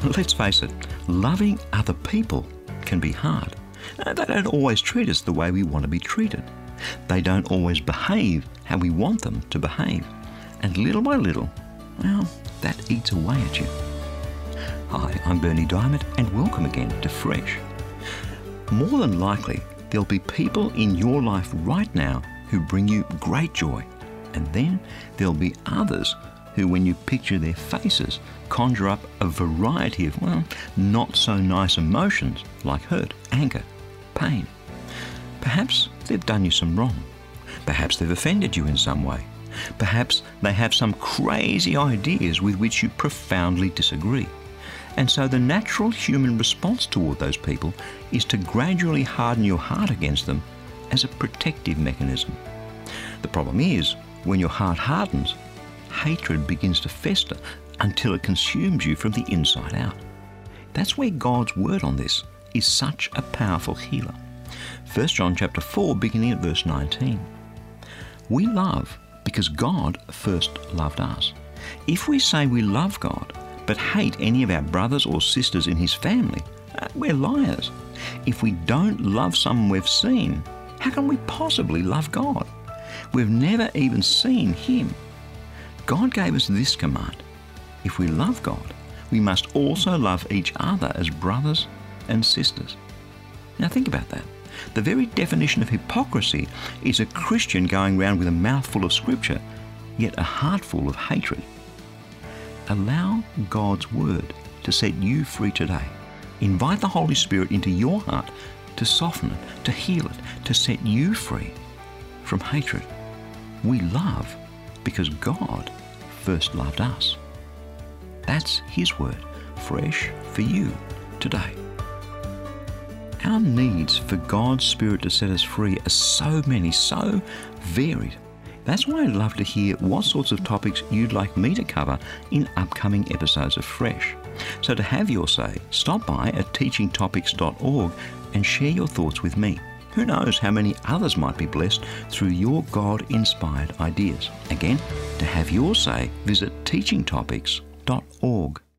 Let's face it, loving other people can be hard. They don't always treat us the way we want to be treated. They don't always behave how we want them to behave. And little by little, well, that eats away at you. Hi, I'm Berni Dymet, and welcome again to Fresh. More than likely, there'll be people in your life right now who bring you great joy. And then there'll be others who, when you picture their faces, conjure up a variety of, well, not so nice emotions like hurt, anger, pain. Perhaps they've done you some wrong. Perhaps they've offended you in some way. Perhaps they have some crazy ideas with which you profoundly disagree. And so the natural human response toward those people is to gradually harden your heart against them as a protective mechanism. The problem is, when your heart hardens, hatred begins to fester until it consumes you from the inside out. That's where God's word on this is such a powerful healer. 1 John chapter 4, beginning at verse 19. We love because God first loved us. If we say we love God, but hate any of our brothers or sisters in his family, we're liars. If we don't love someone we've seen, how can we possibly love God? We've never even seen him. God gave us this command. If we love God, we must also love each other as brothers and sisters. Now think about that. The very definition of hypocrisy is a Christian going around with a mouthful of scripture, yet a heart full of hatred. Allow God's word to set you free today. Invite the Holy Spirit into your heart to soften it, to heal it, to set you free from hatred. We love because God first loved us. That's his word, fresh for you today. Our needs for God's Spirit to set us free are so many, so varied. That's why I'd love to hear what sorts of topics you'd like me to cover in upcoming episodes of Fresh. So to have your say, stop by at teachingtopics.org and share your thoughts with me. Who knows how many others might be blessed through your God-inspired ideas. Again, to have your say, visit teachingtopics.org.